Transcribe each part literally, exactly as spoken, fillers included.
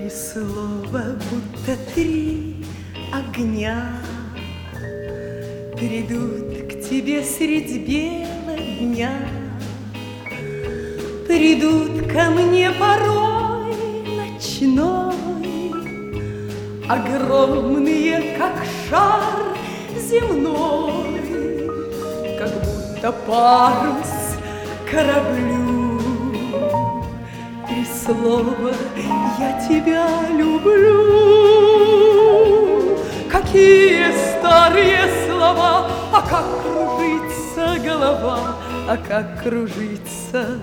Три слова, будто три огня, придут к тебе средь бела дня, придут ко мне порой ночной, огромные, как шар земной, как будто парус кораблю. Три слова я тебя люблю. Какие старые слова, а как кружится голова, а как кружится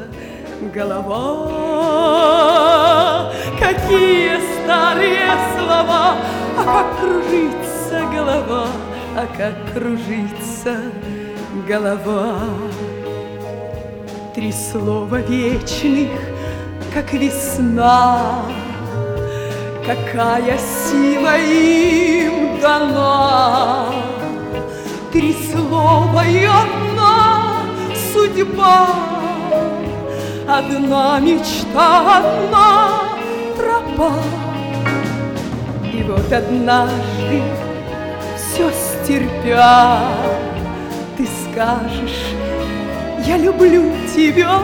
голова. Какие старые слова, а как кружится голова, а как кружится голова. Три слова вечных, как весна, какая сила им дана. Три слова и одна судьба, одна мечта, одна тропа. И вот однажды, все стерпя, ты скажешь: я люблю тебя.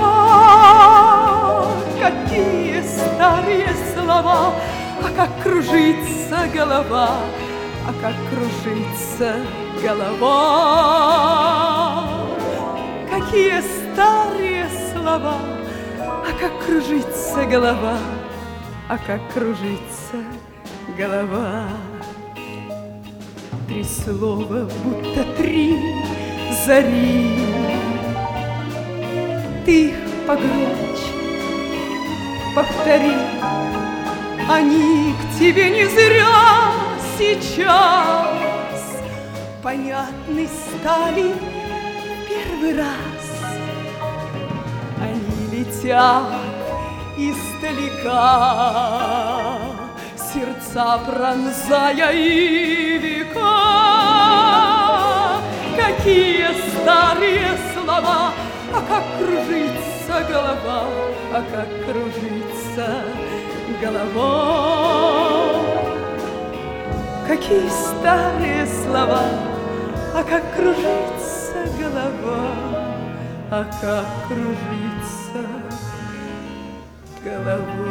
Какие старые слова, а как кружится голова, а как кружится голова. Какие старые слова, а как кружится голова, а как кружится голова. Три слова, будто три зари, ты их погромче повтори. Они к тебе не зря сейчас понятны стали первый раз. Они летят издалека, сердца пронзая и века. Какие старые слова, а как кружится голова, а как кружится голова. Какие старые слова, а как кружится голова, а как кружится голова.